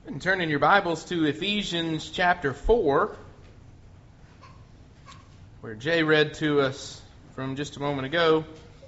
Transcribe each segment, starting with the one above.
And turn in your Bibles to Ephesians chapter 4, where Jay read to us from just a moment ago.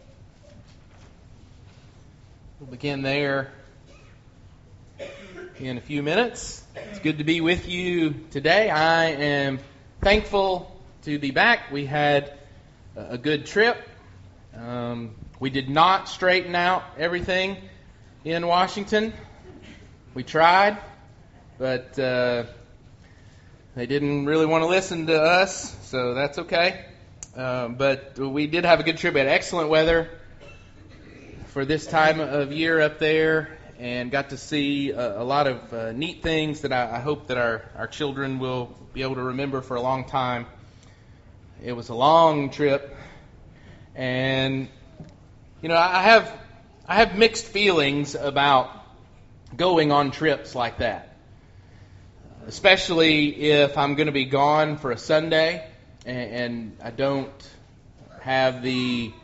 We'll begin there in a few minutes. It's good to be with you today. I am thankful to be back. We had a good trip. We did not straighten out everything in Washington. We tried. But they didn't really want to listen to us, so that's okay. But we did have a good trip. We had excellent weather for this time of year up there, and got to see a lot of neat things that I hope that our children will be able to remember for a long time. It was a long trip, and I have mixed feelings about going on trips like that. Especially if I'm going to be gone for a Sunday and I don't have the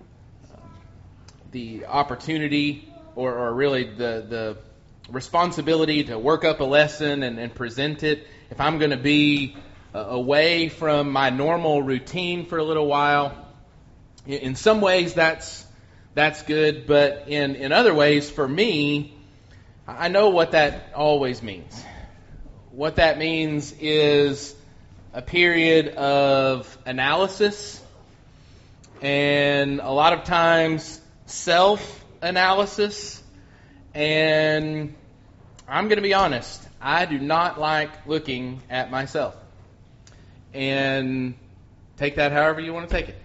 opportunity or really the responsibility to work up a lesson and present it. If I'm going to be away from my normal routine for a little while, in some ways that's good, but in other ways, for me, I know what that always means. What that means is a period of analysis and a lot of times self-analysis. And I'm going to be honest, I do not like looking at myself. And take that however you want to take it.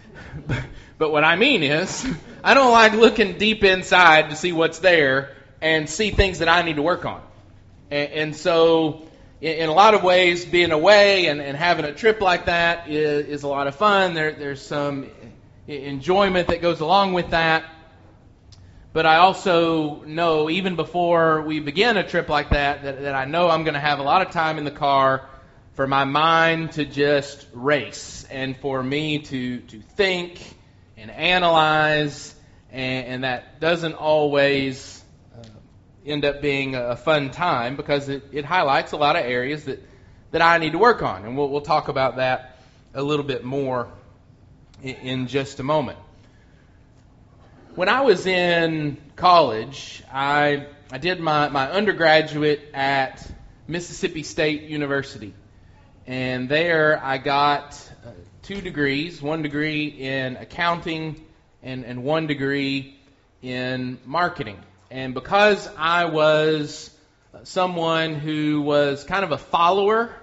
But what I mean is, I don't like looking deep inside to see what's there and see things that I need to work on. And so, in a lot of ways, being away and having a trip like that is a lot of fun. There's some enjoyment that goes along with that. But I also know, even before we begin a trip like that I know I'm going to have a lot of time in the car for my mind to just race and for me to think and analyze, and that doesn't always end up being a fun time because it highlights a lot of areas that I need to work on. And we'll talk about that a little bit more in just a moment. When I was in college, I did my undergraduate at Mississippi State University. And there I got 2 degrees, 1 degree in accounting and 1 degree in marketing. And because I was someone who was kind of a follower,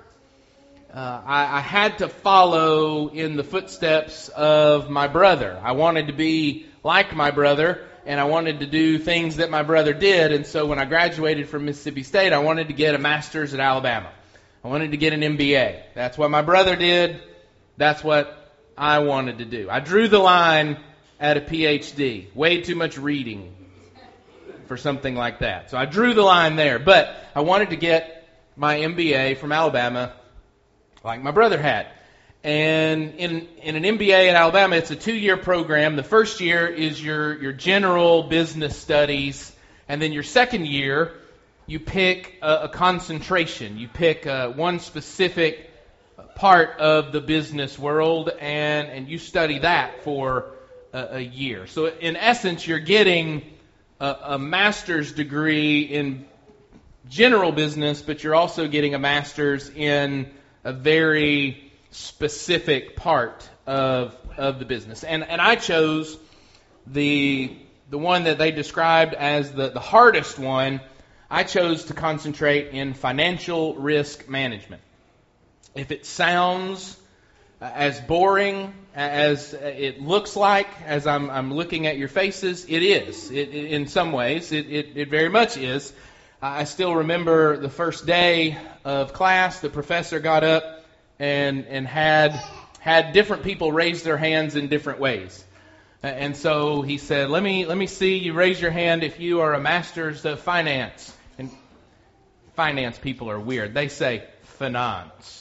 I had to follow in the footsteps of my brother. I wanted to be like my brother, and I wanted to do things that my brother did. And so when I graduated from Mississippi State, I wanted to get a master's at Alabama. I wanted to get an MBA. That's what my brother did. That's what I wanted to do. I drew the line at a PhD. Way too much reading for something like that. So I drew the line there. But I wanted to get my MBA from Alabama like my brother had. And in an MBA at Alabama, it's a 2-year program. The first year is your general business studies. And then your second year, you pick a concentration. You pick one specific part of the business world, and you study that for a year. So in essence, you're getting a master's degree in general business, but you're also getting a master's in a very specific part of the business. And I chose the one that they described as the hardest one. I chose to concentrate in financial risk management. If it sounds as boring as it looks like, as I'm looking at your faces, it is. In some ways, it very much is. I still remember the first day of class, the professor got up and had different people raise their hands in different ways. And so he said, let me see you raise your hand if you are a master's of finance. And finance people are weird. They say finance.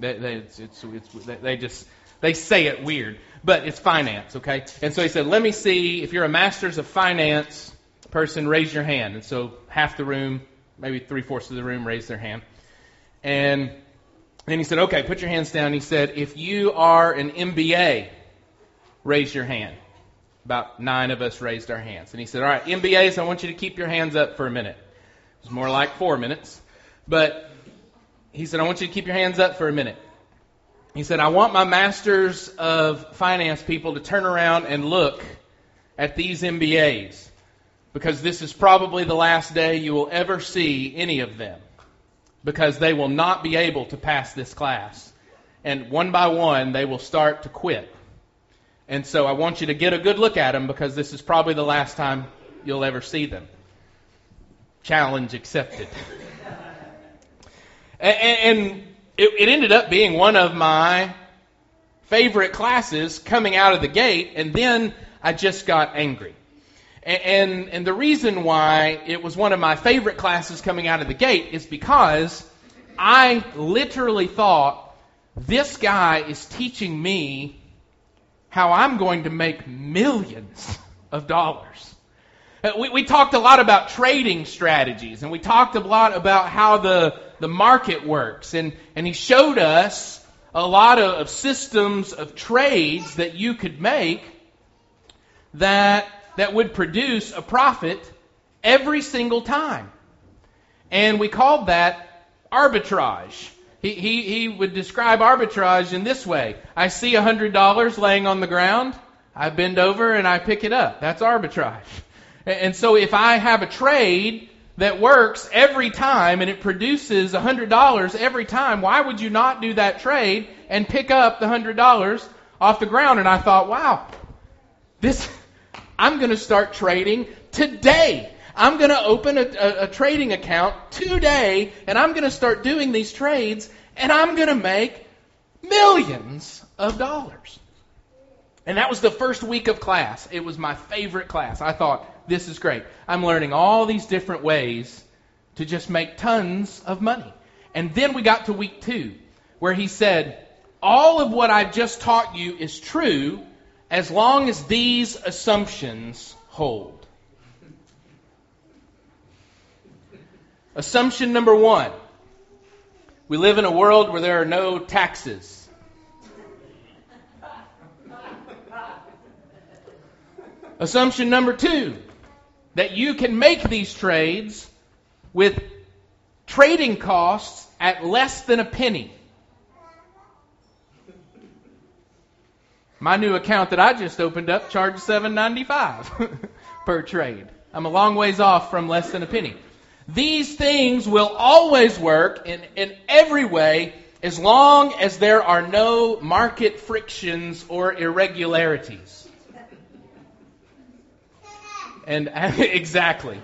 They say it weird, but it's finance, okay? And so he said, let me see if you're a master's of finance person, raise your hand. And so half the room maybe 3/4 of the room raised their hand. And then he said, okay, put your hands down. He said, if you are an MBA, raise your hand. About 9 of us raised our hands. And he said, all right, MBAs, I want you to keep your hands up for a minute. It was more like 4 minutes. But he said, I want you to keep your hands up for a minute. He said, I want my masters of finance people to turn around and look at these MBAs, because this is probably the last day you will ever see any of them, because they will not be able to pass this class. And one by one, they will start to quit. And so I want you to get a good look at them, because this is probably the last time you'll ever see them. Challenge accepted. And it ended up being one of my favorite classes coming out of the gate, and then I just got angry. And the reason why it was one of my favorite classes coming out of the gate is because I literally thought, this guy is teaching me how I'm going to make millions of dollars. We talked a lot about trading strategies, and we talked a lot about how the market works. And he showed us a lot of systems of trades that you could make that would produce a profit every single time. And we called that arbitrage. He would describe arbitrage in this way. I see $100 laying on the ground. I bend over and I pick it up. That's arbitrage. And so if I have a trade that works every time and it produces $100 every time, why would you not do that trade and pick up the $100 off the ground? And I thought, wow, I'm going to start trading today. I'm going to open a trading account today, and I'm going to start doing these trades, and I'm going to make millions of dollars. And that was the first week of class. It was my favorite class. I thought, this is great. I'm learning all these different ways to just make tons of money. And then we got to week 2, where he said, all of what I've just taught you is true as long as these assumptions hold. Assumption number 1. We live in a world where there are no taxes. Assumption number 2. That you can make these trades with trading costs at less than a penny. My new account that I just opened up charged $7.95 per trade. I'm a long ways off from less than a penny. These things will always work in every way as long as there are no market frictions or irregularities. And exactly.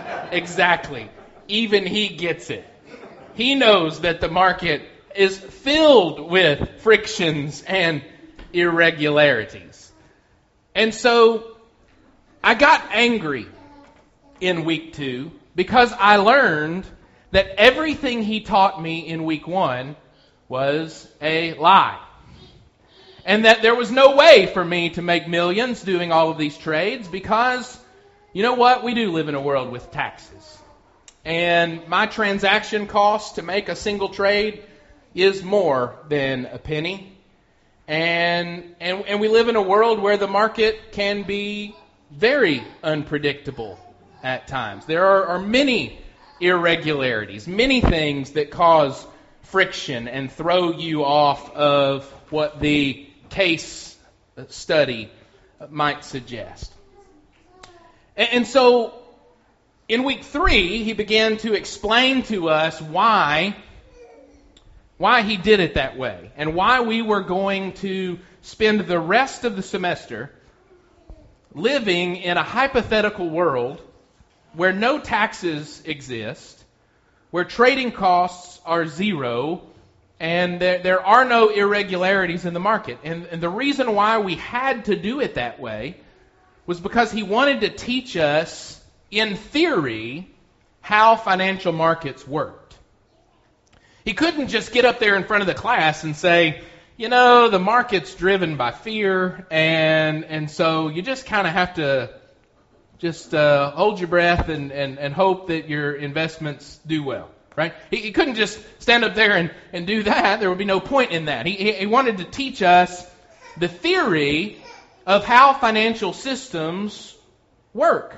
Even he gets it. He knows that the market is filled with frictions and irregularities. And so I got angry in week 2 because I learned that everything he taught me in week 1 was a lie. And that there was no way for me to make millions doing all of these trades because, you know what? We do live in a world with taxes. And my transaction cost to make a single trade is more than a penny. And we live in a world where the market can be very unpredictable at times. There are many irregularities, many things that cause friction and throw you off of what the case study might suggest. And so in week 3, he began to explain to us why he did it that way and why we were going to spend the rest of the semester living in a hypothetical world where no taxes exist, where trading costs are zero, and there are no irregularities in the market. And the reason why we had to do it that way was because he wanted to teach us, in theory, how financial markets worked. He couldn't just get up there in front of the class and say, you know, the market's driven by fear, and so you just kind of have to Just hold your breath and hope that your investments do well, right? He couldn't just stand up there and do that. There would be no point in that. He wanted to teach us the theory of how financial systems work.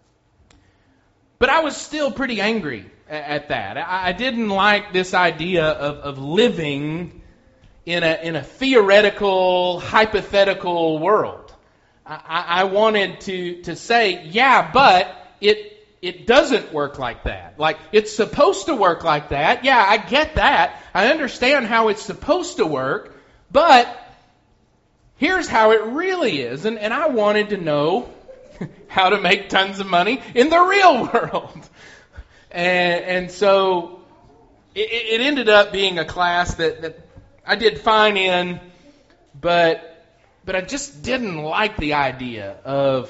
But I was still pretty angry at that. I didn't like this idea of living in a theoretical, hypothetical world. I wanted to say, yeah, but it doesn't work like that. Like, it's supposed to work like that. Yeah, I get that. I understand how it's supposed to work, but here's how it really is. And I wanted to know how to make tons of money in the real world. And so it ended up being a class that I did fine in, but I just didn't like the idea of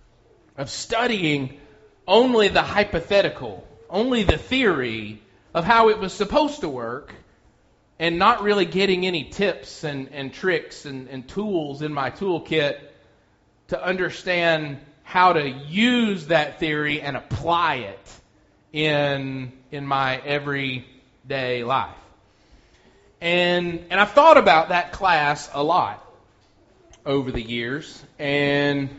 studying only the hypothetical, only the theory of how it was supposed to work, and not really getting any tips and tricks and tools in my toolkit to understand how to use that theory and apply it in my everyday life. And I've thought about that class a lot over the years, and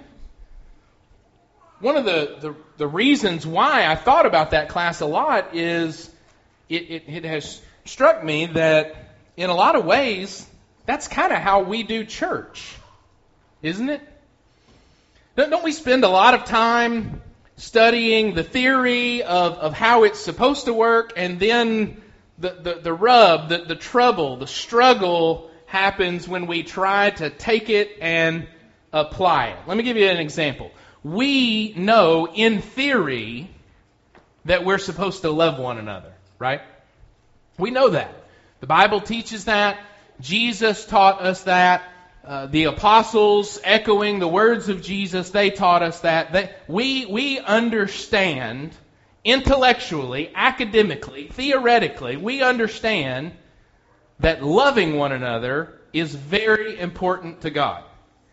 one of the reasons why I thought about that class a lot is it has struck me that in a lot of ways that's kind of how we do church, isn't it? Don't we spend a lot of time studying the theory of how it's supposed to work, and then the rub, the trouble, the struggle happens when we try to take it and apply it. Let me give you an example. We know in theory that we're supposed to love one another, right? We know that. The Bible teaches that. Jesus taught us that. The apostles, echoing the words of Jesus, they taught us that. We understand intellectually, academically, theoretically, we understand that loving one another is very important to God.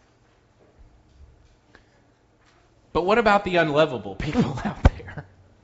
But what about the unlovable people out there?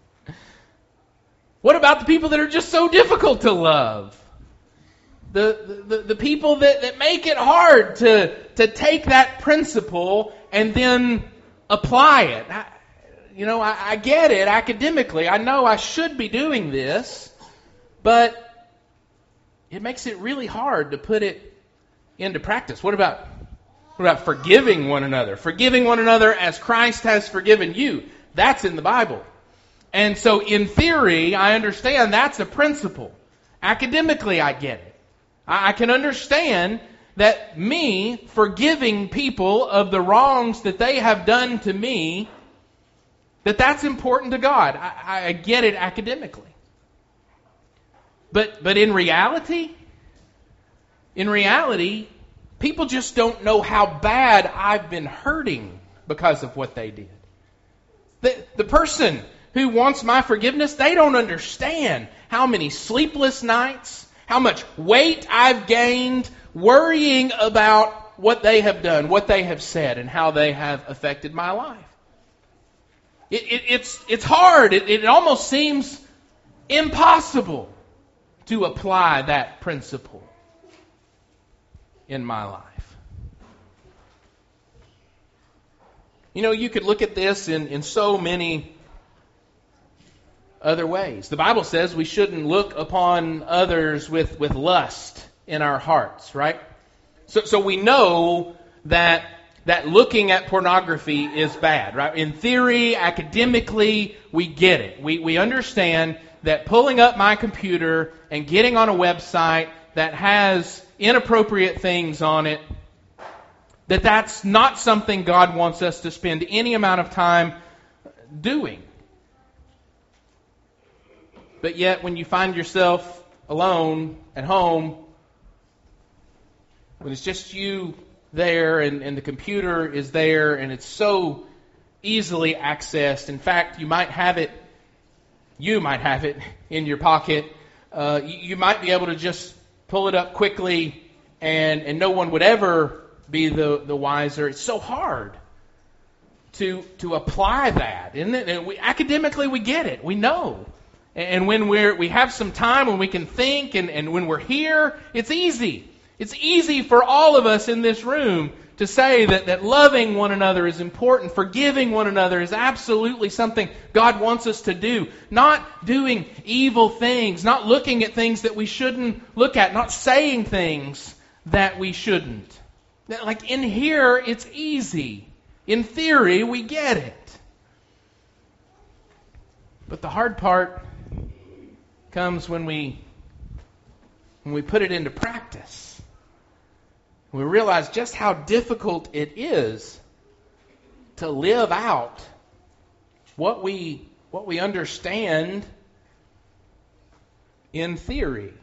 What about the people that are just so difficult to love? The people that make it hard to take that principle and then apply it. I get it academically. I know I should be doing this, but it makes it really hard to put it into practice. What about forgiving one another? Forgiving one another as Christ has forgiven you. That's in the Bible. And so in theory, I understand that's a principle. Academically, I get it. I can understand that me forgiving people of the wrongs that they have done to me, that's important to God. I get it academically. But in reality, people just don't know how bad I've been hurting because of what they did. The person who wants my forgiveness, they don't understand how many sleepless nights, how much weight I've gained worrying about what they have done, what they have said, and how they have affected my life. It's hard. It almost seems impossible to apply that principle in my life. You could look at this in so many other ways. The Bible says we shouldn't look upon others with lust in our hearts, right? So we know that looking at pornography is bad, right? In theory, academically, we get it. We understand that pulling up my computer and getting on a website that has inappropriate things on it, that's not something God wants us to spend any amount of time doing. But yet, when you find yourself alone at home, when it's just you there and the computer is there and it's so easily accessed. In fact, you might have it in your pocket. You might be able to just pull it up quickly and no one would ever be the wiser. It's so hard to apply that, isn't it? And academically, we get it. We know. And when we have some time when we can think and when we're here, it's easy. It's easy for all of us in this room to say that loving one another is important, forgiving one another is absolutely something God wants us to do. Not doing evil things, not looking at things that we shouldn't look at, not saying things that we shouldn't. Like in here, it's easy. In theory, we get it. But the hard part comes when we put it into practice. We realize just how difficult it is to live out what we understand in theory.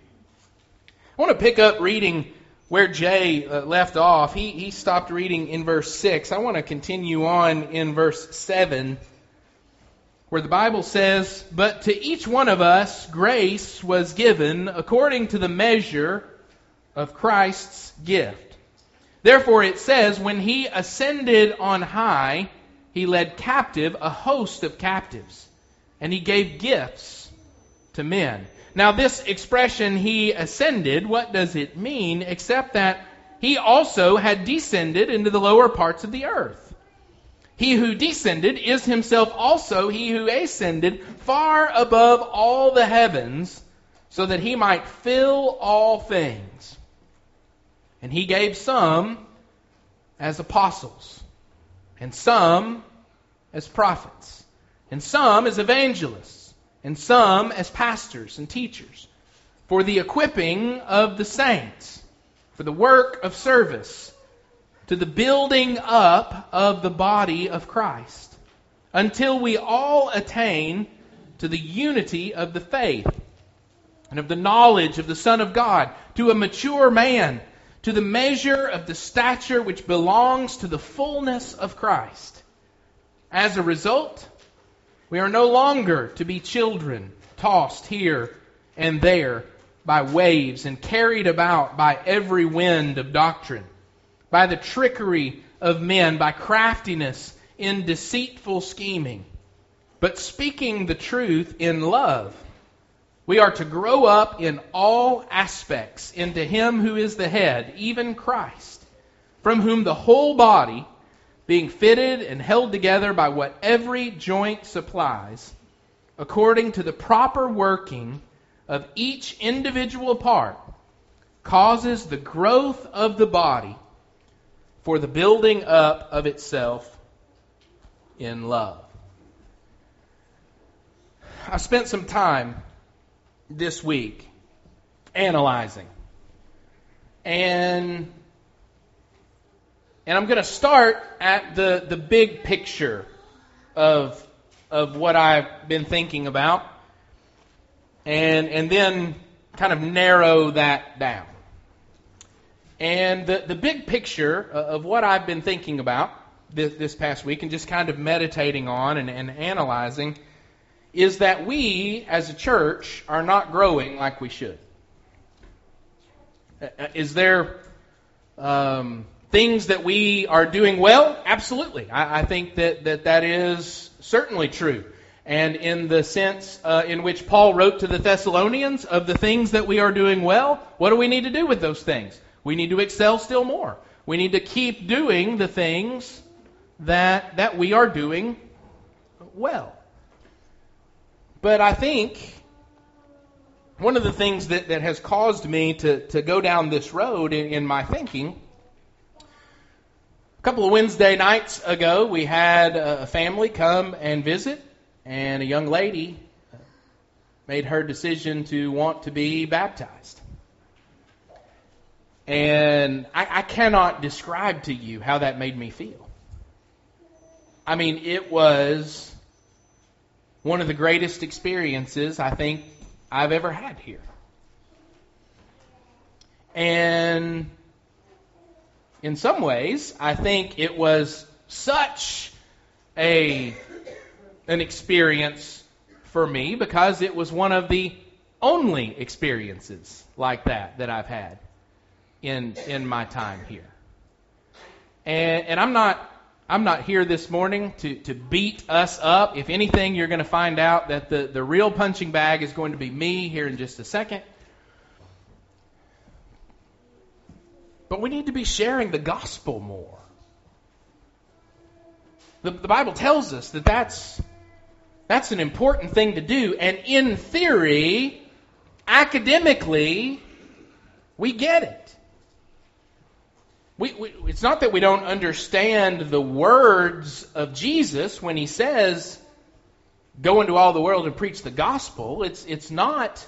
I want to pick up reading where Jay left off. He stopped reading in verse 6. I want to continue on in verse 7, where the Bible says, "But to each one of us grace was given according to the measure of Christ's gift. Therefore it says, when he ascended on high, he led captive a host of captives, and he gave gifts to men." Now this expression, he ascended, what does it mean except that he also had descended into the lower parts of the earth? He who descended is himself also he who ascended far above all the heavens, so that he might fill all things. And he gave some as apostles, and some as prophets, and some as evangelists, and some as pastors and teachers, for the equipping of the saints, for the work of service, to the building up of the body of Christ, until we all attain to the unity of the faith and of the knowledge of the Son of God, to a mature man, to the measure of the stature which belongs to the fullness of Christ. As a result, we are no longer to be children, tossed here and there by waves and carried about by every wind of doctrine, by the trickery of men, by craftiness in deceitful scheming. But speaking the truth in love, we are to grow up in all aspects into Him who is the head, even Christ, from whom the whole body, being fitted and held together by what every joint supplies, according to the proper working of each individual part, causes the growth of the body for the building up of itself in love. I spent some time this week analyzing. And I'm going to start at the big picture of what I've been thinking about, and then kind of narrow that down. And the big picture of what I've been thinking about this past week and just kind of meditating on and analyzing is that we, as a church, are not growing like we should. Is there things that we are doing well? Absolutely. I think that is certainly true. And in the sense in which Paul wrote to the Thessalonians of the things that we are doing well, what do we need to do with those things? We need to excel still more. We need to keep doing the things that we are doing well. But I think one of the things that has caused me to go down this road in my thinking, a couple of Wednesday nights ago, we had a family come and visit, and a young lady made her decision to want to be baptized. And I cannot describe to you how that made me feel. I mean, it was one of the greatest experiences I think I've ever had here. And in some ways, I think it was such an experience for me because it was one of the only experiences like that I've had in my time here. And I'm not I'm not here this morning to beat us up. If anything, you're going to find out that the real punching bag is going to be me here in just a second. But we need to be sharing the gospel more. The Bible tells us that that's an important thing to do. And in theory, academically, we get it. It's not that we don't understand the words of Jesus when he says, go into all the world and preach the gospel. It's not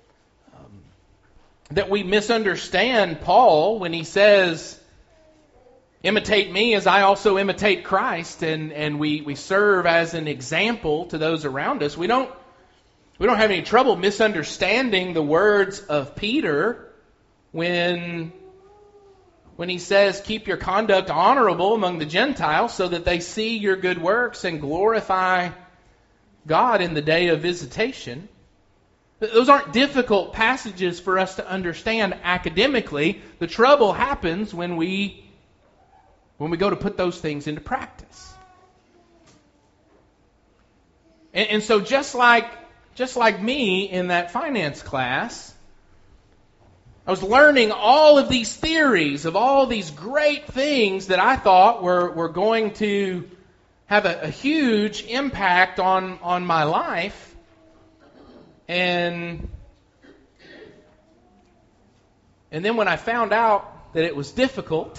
that we misunderstand Paul when he says, imitate me as I also imitate Christ, and we serve as an example to those around us. We don't have any trouble misunderstanding the words of Peter when he says, keep your conduct honorable among the Gentiles so that they see your good works and glorify God in the day of visitation. Those aren't difficult passages for us to understand academically. The trouble happens when we go to put those things into practice. And so just like me in that finance class, I was learning all of these theories of all these great things that I thought were going to have a huge impact on my life. And then when I found out that it was difficult,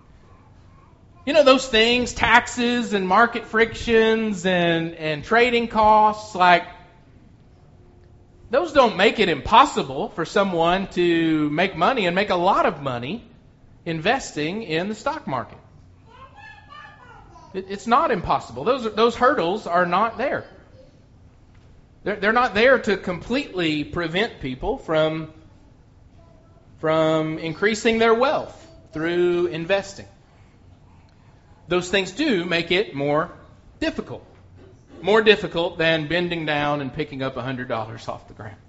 those things, taxes and market frictions and trading costs, like, those don't make it impossible for someone to make money and make a lot of money investing in the stock market. It's not impossible. Those hurdles are not there. They're not there to completely prevent people from increasing their wealth through investing. Those things do make it more difficult. More difficult than bending down and picking up $100 off the ground.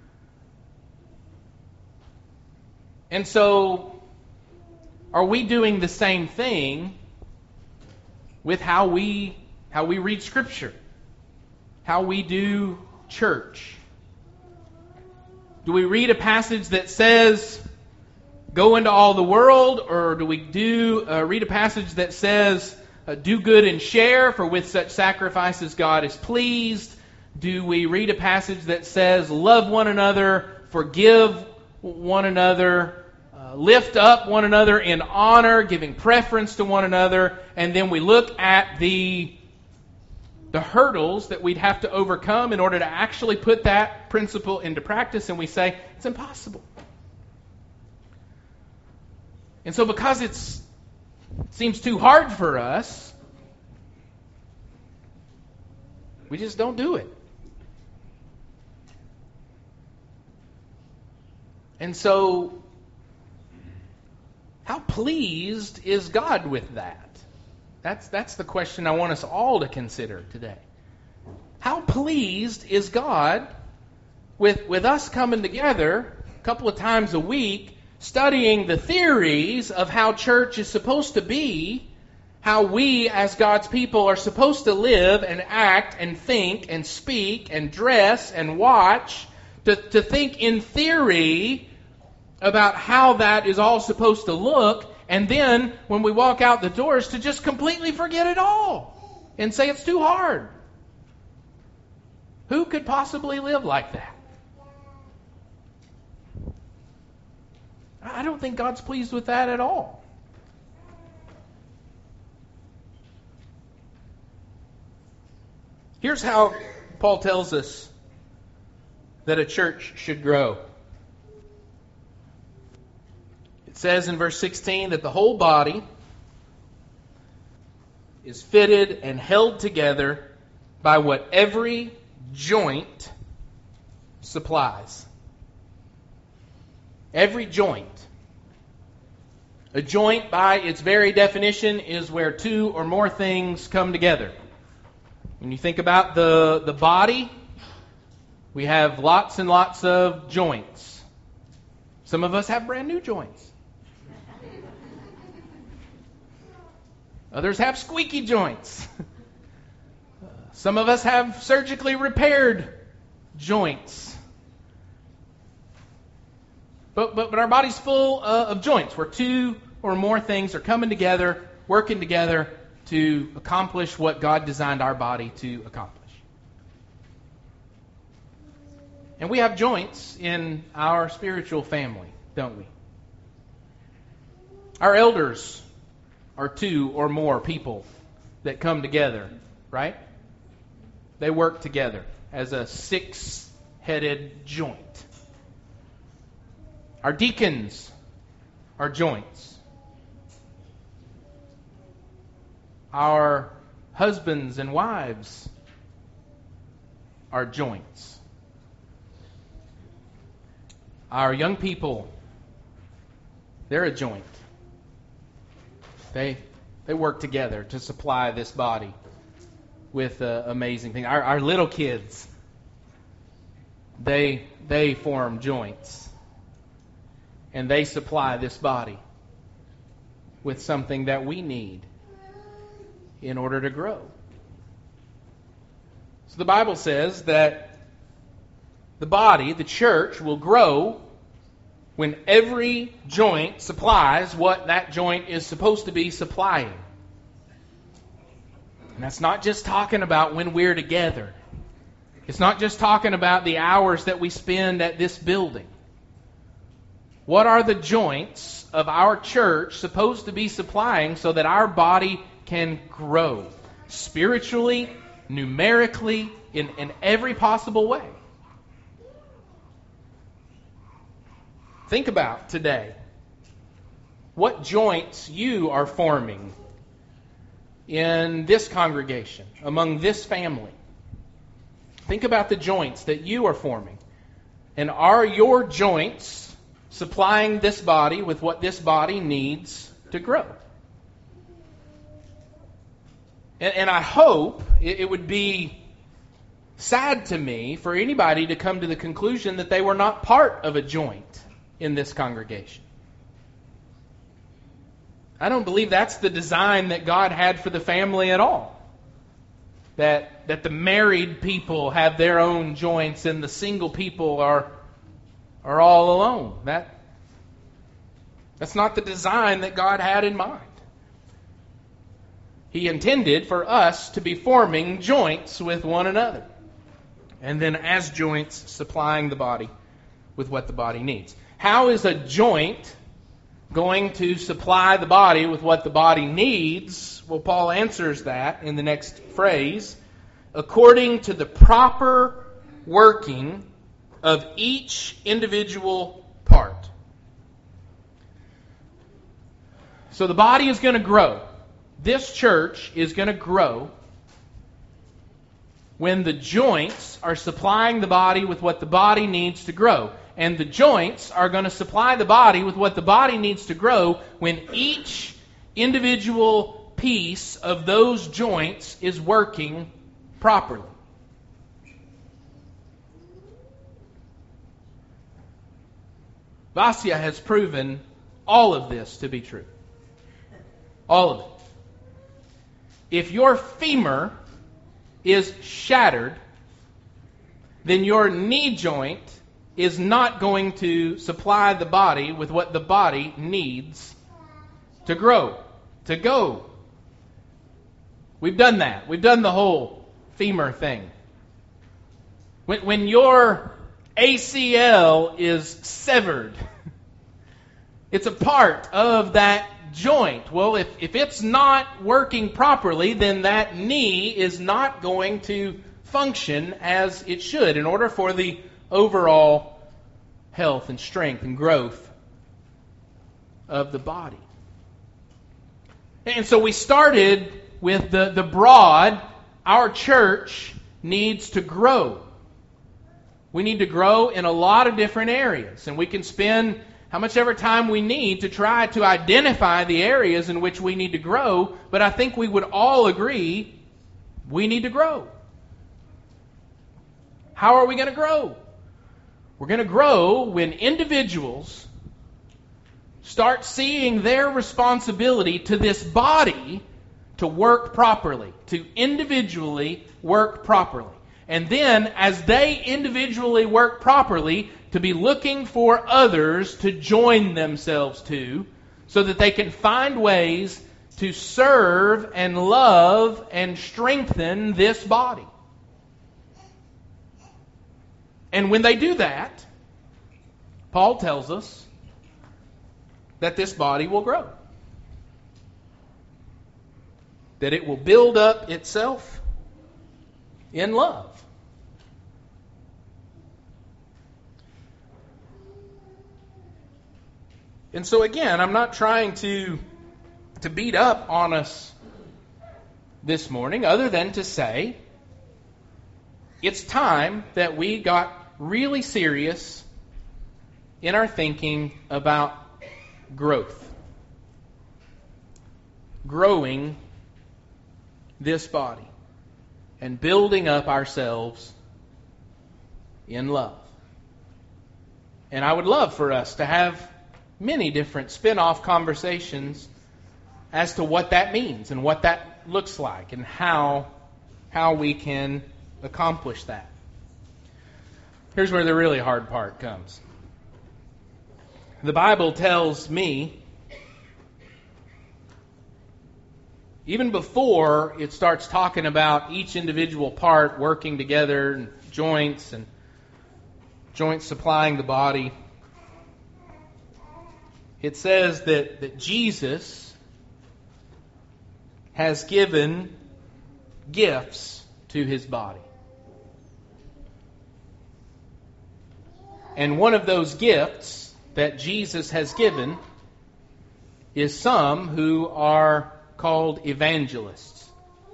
And so, are we doing the same thing with how we read Scripture? How we do church? Do we read a passage that says, go into all the world, or do we read a passage that says, do good and share, for with such sacrifices God is pleased? Do we read a passage that says, love one another, forgive one another, lift up one another in honor, giving preference to one another, and then we look at the hurdles that we'd have to overcome in order to actually put that principle into practice, and we say, it's impossible. And so because it seems too hard for us, we just don't do it. And so, how pleased is God with that? That's the question I want us all to consider today. How pleased is God with us coming together a couple of times a week, studying the theories of how church is supposed to be, how we as God's people are supposed to live and act and think and speak and dress and watch, to think in theory about how that is all supposed to look, and then when we walk out the doors to just completely forget it all and say it's too hard. Who could possibly live like that? I don't think God's pleased with that at all. Here's how Paul tells us that a church should grow. It says in verse 16 that the whole body is fitted and held together by what every joint supplies. Every joint. A joint, by its very definition, is where two or more things come together. When you think about the body, we have lots and lots of joints. Some of us have brand new joints. Others have squeaky joints. Some of us have surgically repaired joints. But our body's full of joints where two or more things are coming together, working together to accomplish what God designed our body to accomplish. And we have joints in our spiritual family, don't we? Our elders are two or more people that come together, right? They work together as a six-headed joint. Our deacons are joints. Our husbands and wives are joints. Our young people, they're a joint. They work together to supply this body with amazing things. Our little kids, they form joints. And they supply this body with something that we need in order to grow. So the Bible says that the body, the church, will grow when every joint supplies what that joint is supposed to be supplying. And that's not just talking about when we're together. It's not just talking about the hours that we spend at this building. What are the joints of our church supposed to be supplying so that our body can grow spiritually, numerically, in every possible way? Think about today what joints you are forming in this congregation, among this family. Think about the joints that you are forming. And are your joints supplying this body with what this body needs to grow? And I hope it would be sad to me for anybody to come to the conclusion that they were not part of a joint in this congregation. I don't believe that's the design that God had for the family at all. That the married people have their own joints and the single people are all alone. That's not the design that God had in mind. He intended for us to be forming joints with one another. And then as joints, supplying the body with what the body needs. How is a joint going to supply the body with what the body needs? Well, Paul answers that in the next phrase. According to the proper working of each individual part. So the body is going to grow. This church is going to grow when the joints are supplying the body with what the body needs to grow. And the joints are going to supply the body with what the body needs to grow when each individual piece of those joints is working properly. Vasya has proven all of this to be true. All of it. If your femur is shattered, then your knee joint is not going to supply the body with what the body needs to grow, to go. We've done that. We've done the whole femur thing. When your ACL is severed, it's a part of that joint. Well, if it's not working properly, then that knee is not going to function as it should in order for the overall health and strength and growth of the body. And so we started with the broad, our church needs to grow. We need to grow in a lot of different areas, and we can spend how much ever time we need to try to identify the areas in which we need to grow, but I think we would all agree we need to grow. How are we going to grow? We're going to grow when individuals start seeing their responsibility to this body to work properly, to individually work properly. And then, as they individually work properly, to be looking for others to join themselves to, so that they can find ways to serve and love and strengthen this body. And when they do that, Paul tells us that this body will grow. That it will build up itself in love. And so again, I'm not trying to beat up on us this morning, other than to say it's time that we got really serious in our thinking about growth. Growing this body and building up ourselves in love. And I would love for us to have many different spin-off conversations as to what that means and what that looks like and how we can accomplish that. Here's where the really hard part comes. The Bible tells me, even before it starts talking about each individual part working together, and joints supplying the body, it says that Jesus has given gifts to his body. And one of those gifts that Jesus has given is some who are called evangelists.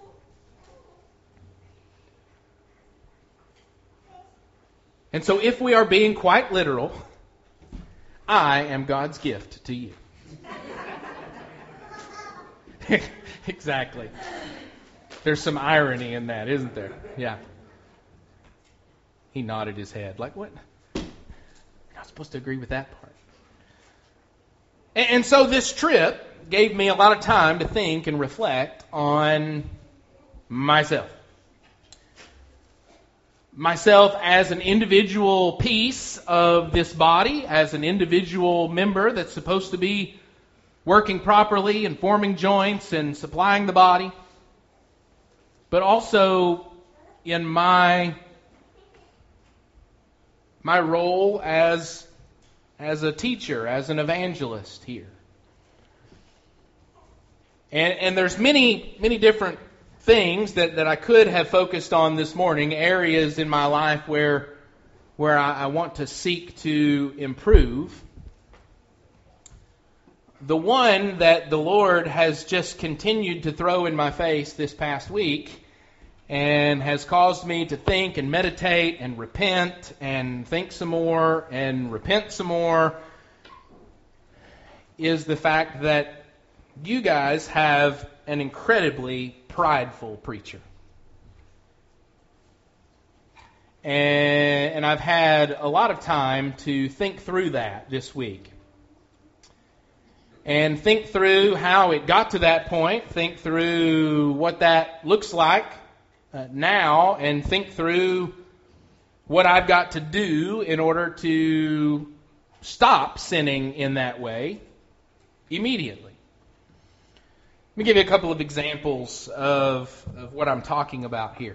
And so if we are being quite literal, I am God's gift to you. Exactly. There's some irony in that, isn't there? Yeah. He nodded his head like, what? You're not supposed to agree with that part. And so this trip gave me a lot of time to think and reflect on myself. Myself as an individual piece of this body, as an individual member that's supposed to be working properly and forming joints and supplying the body, but also in my role as a teacher, as an evangelist here. And there's many different things that I could have focused on this morning, areas in my life where I want to seek to improve. The one that the Lord has just continued to throw in my face this past week and has caused me to think and meditate and repent and think some more and repent some more is the fact that you guys have an incredibly prideful preacher. And I've had a lot of time to think through that this week. And think through how it got to that point, think through what that looks like now, and think through what I've got to do in order to stop sinning in that way immediately. Let me give you a couple of examples of what I'm talking about here.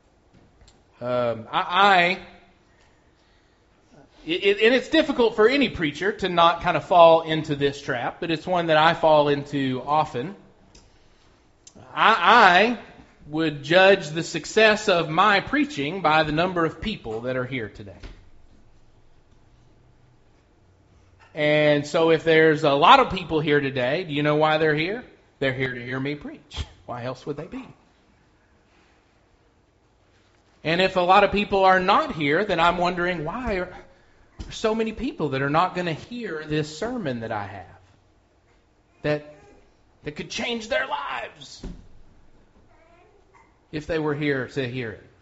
And it's difficult for any preacher to not kind of fall into this trap, but it's one that I fall into often. I would judge the success of my preaching by the number of people that are here today. And so if there's a lot of people here today, do you know why they're here? They're here to hear me preach. Why else would they be? And if a lot of people are not here, then I'm wondering why are there so many people that are not going to hear this sermon that I have that could change their lives if they were here to hear it.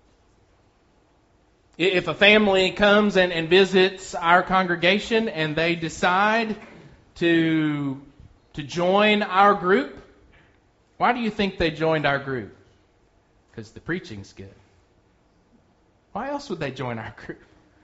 If a family comes and visits our congregation and they decide to join our group, Why do you think they joined our group? Because the preaching's good. Why else would they join our group?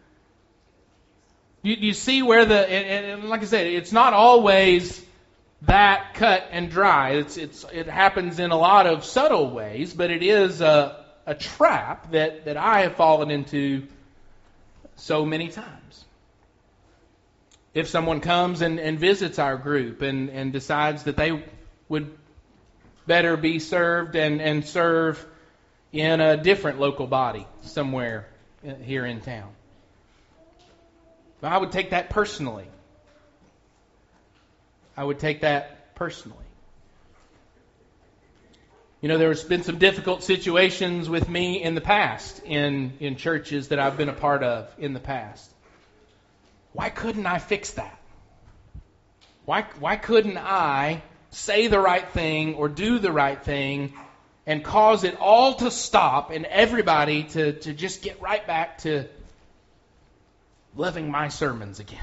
You see where and like I said, it's not always that cut and dry. It happens in a lot of subtle ways, but it is a trap that I have fallen into so many times. If someone comes and visits our group and decides that they would better be served and serve in a different local body somewhere here in town, I would take that personally. I would take that personally. You know, there's been some difficult situations with me in the past in churches that I've been a part of in the past. Why couldn't I fix that? Why couldn't I say the right thing or do the right thing and cause it all to stop and everybody to just get right back to loving my sermons again?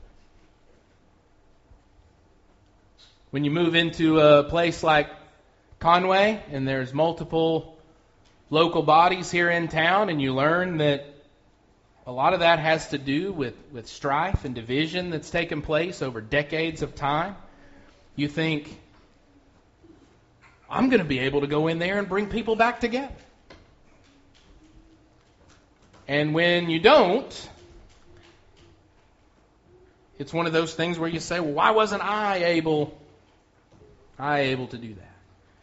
When you move into a place like Conway and there's multiple local bodies here in town, and you learn that a lot of that has to do with strife and division that's taken place over decades of time, you think, I'm going to be able to go in there and bring people back together. And when you don't, it's one of those things where you say, well, why wasn't I able to do that?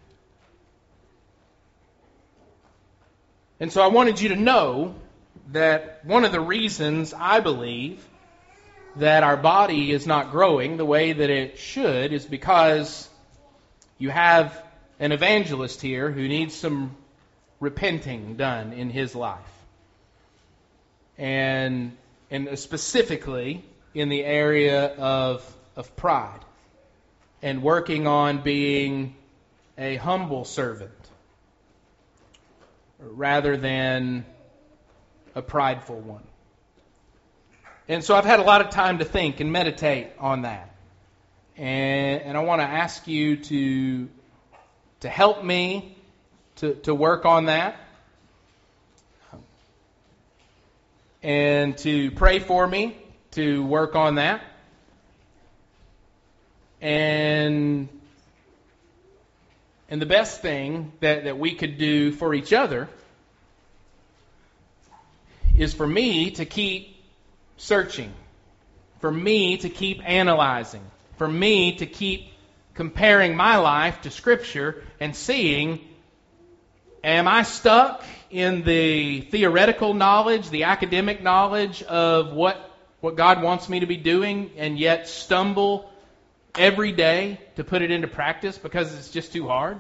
And so I wanted you to know that one of the reasons I believe that our body is not growing the way that it should is because you have an evangelist here who needs some repenting done in his life. And specifically in the area of pride and working on being a humble servant rather than a prideful one. And so I've had a lot of time to think and meditate on that. And I want to ask you to help me to work on that. And to pray for me to work on that. And the best thing that we could do for each other is for me to keep searching, for me to keep analyzing, for me to keep comparing my life to Scripture and seeing, am I stuck in the theoretical knowledge, the academic knowledge of what God wants me to be doing, and yet stumble every day to put it into practice because it's just too hard?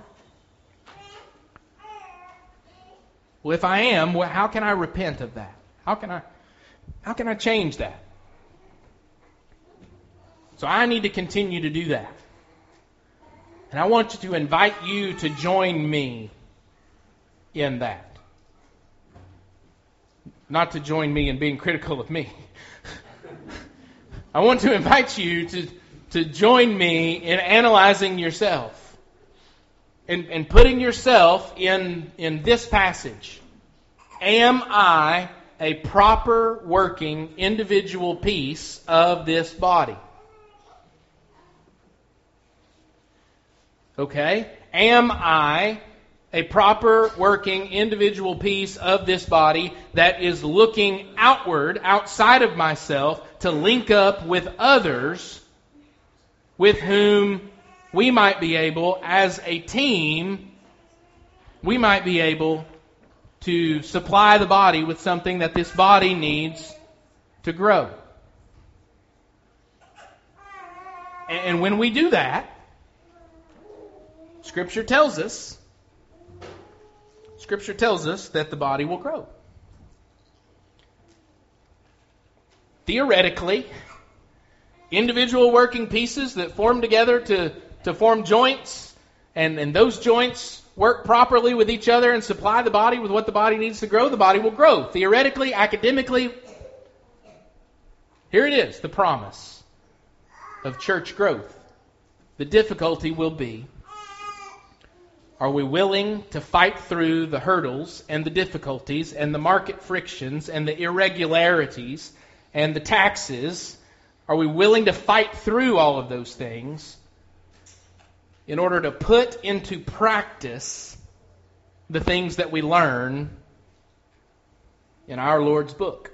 Well, if I am, how can I repent of that? How can I change that? So I need to continue to do that. And I want to invite you to join me in that. Not to join me in being critical of me. I want to invite you to join me in analyzing yourself and putting yourself in this passage. Am I a proper working individual piece of this body? Okay? Am I a proper working individual piece of this body that is looking outward, outside of myself, to link up with others with whom we might be able, as a team, we might be able to supply the body with something that this body needs to grow. And when we do that, Scripture tells us that the body will grow. Theoretically, individual working pieces that form together to form joints, and those joints work properly with each other and supply the body with what the body needs to grow, the body will grow. Theoretically, academically, here it is, the promise of church growth. The difficulty will be Are we willing to fight through the hurdles and the difficulties and the market frictions and the irregularities and the taxes? Are we willing to fight through all of those things in order to put into practice the things that we learn in our Lord's book?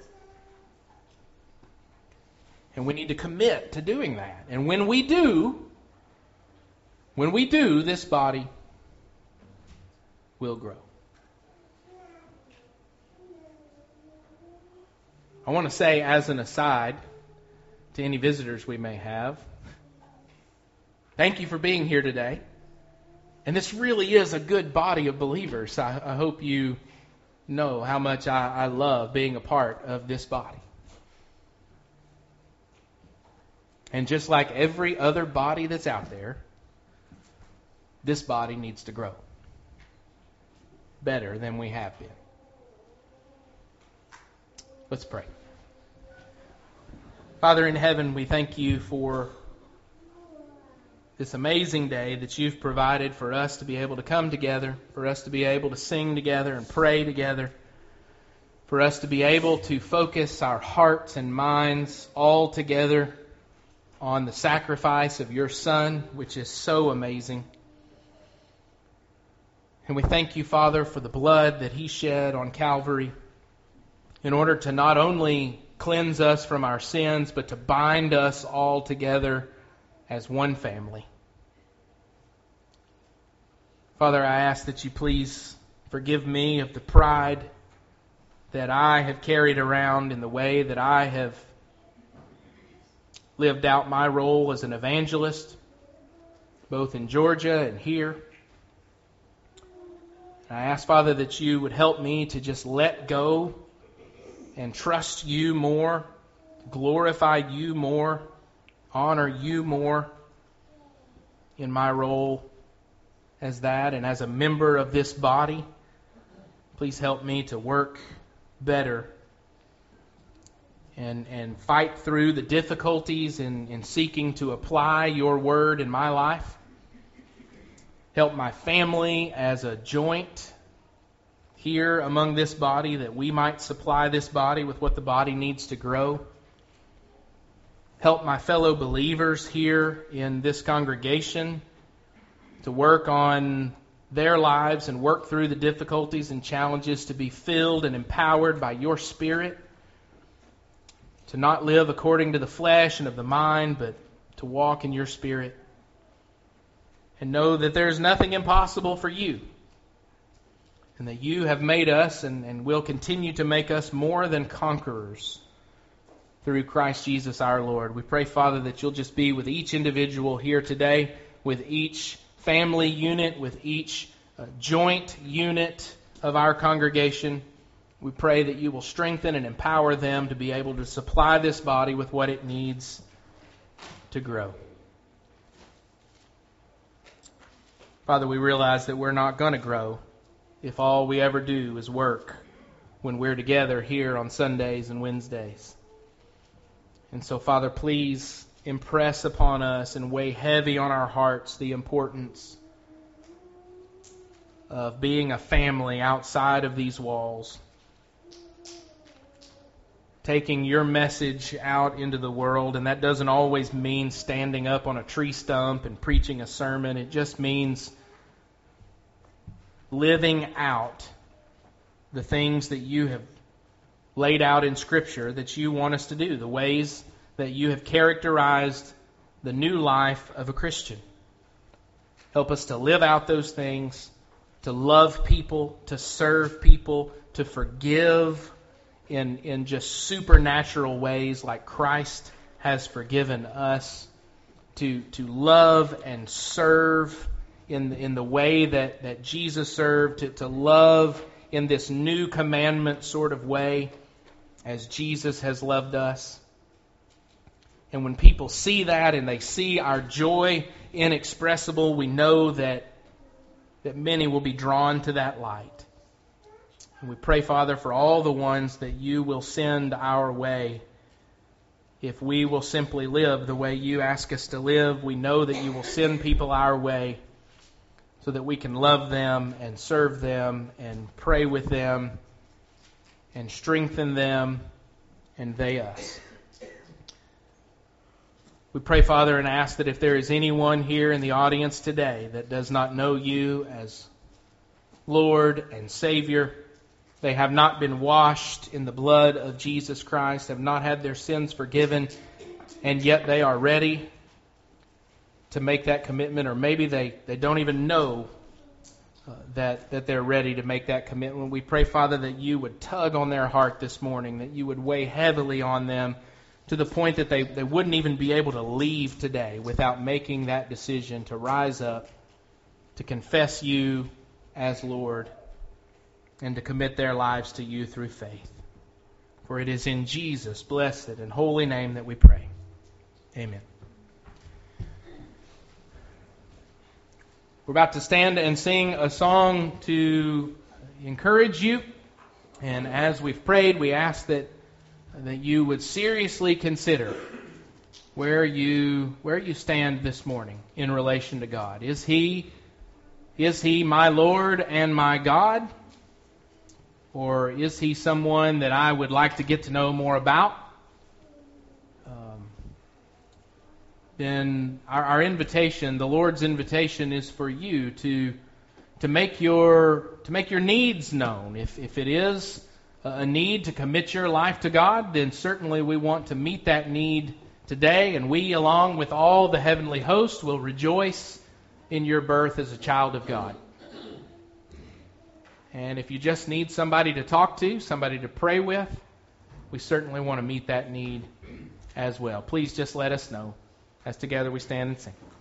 And we need to commit to doing that. And when we do, this body will grow. I want to say, as an aside, to any visitors we may have, thank you for being here today. And this really is a good body of believers. I hope you know how much I love being a part of this body. And just like every other body that's out there, this body needs to grow better than we have been. Let's pray. Father in heaven, we thank you for this amazing day that you've provided for us to be able to come together, for us to be able to sing together and pray together, for us to be able to focus our hearts and minds all together on the sacrifice of your Son, which is so amazing. And we thank you, Father, for the blood that he shed on Calvary in order to not only cleanse us from our sins, but to bind us all together as one family. Father, I ask that you please forgive me of the pride that I have carried around in the way that I have lived out my role as an evangelist, both in Georgia and here. I ask, Father, that you would help me to just let go and trust you more, glorify you more, honor you more in my role as that and as a member of this body. Please help me to work better and fight through the difficulties in seeking to apply your word in my life. Help my family as a joint here among this body, that we might supply this body with what the body needs to grow. Help my fellow believers here in this congregation to work on their lives and work through the difficulties and challenges, to be filled and empowered by your Spirit, to not live according to the flesh and of the mind, but to walk in your Spirit. And know that there's nothing impossible for you. And that you have made us and will continue to make us more than conquerors through Christ Jesus our Lord. We pray, Father, that you'll just be with each individual here today, with each family unit, with each joint unit of our congregation. We pray that you will strengthen and empower them to be able to supply this body with what it needs to grow. Father, we realize that we're not going to grow if all we ever do is work when we're together here on Sundays and Wednesdays. And so, Father, please impress upon us and weigh heavy on our hearts the importance of being a family outside of these walls, taking your message out into the world. And that doesn't always mean standing up on a tree stump and preaching a sermon. It just means living out the things that you have laid out in Scripture that you want us to do, the ways that you have characterized the new life of a Christian. Help us to live out those things, to love people, to serve people, to forgive in just supernatural ways like Christ has forgiven us, to love and serve in the way that Jesus served, to love in this new commandment sort of way as Jesus has loved us. And when people see that and they see our joy inexpressible, we know that many will be drawn to that light. And we pray, Father, for all the ones that you will send our way. If we will simply live the way you ask us to live, we know that you will send people our way so that we can love them and serve them and pray with them and strengthen them and they us. We pray, Father, and ask that if there is anyone here in the audience today that does not know you as Lord and Savior, they have not been washed in the blood of Jesus Christ, have not had their sins forgiven, and yet they are ready to make that commitment, or maybe they don't even know that they're ready to make that commitment. We pray, Father, that you would tug on their heart this morning, that you would weigh heavily on them to the point that they wouldn't even be able to leave today without making that decision to rise up, to confess you as Lord, and to commit their lives to you through faith. For it is in Jesus' blessed and holy name that we pray. Amen. We're about to stand and sing a song to encourage you. And as we've prayed, we ask that you would seriously consider where you stand this morning in relation to God. Is He my Lord and my God? Or is He someone that I would like to get to know more about? Then our invitation, the Lord's invitation, is for you to make your needs known. If it is a need to commit your life to God, then certainly we want to meet that need today, and we, along with all the heavenly host, will rejoice in your birth as a child of God. And if you just need somebody to talk to, somebody to pray with, we certainly want to meet that need as well. Please just let us know as together we stand and sing.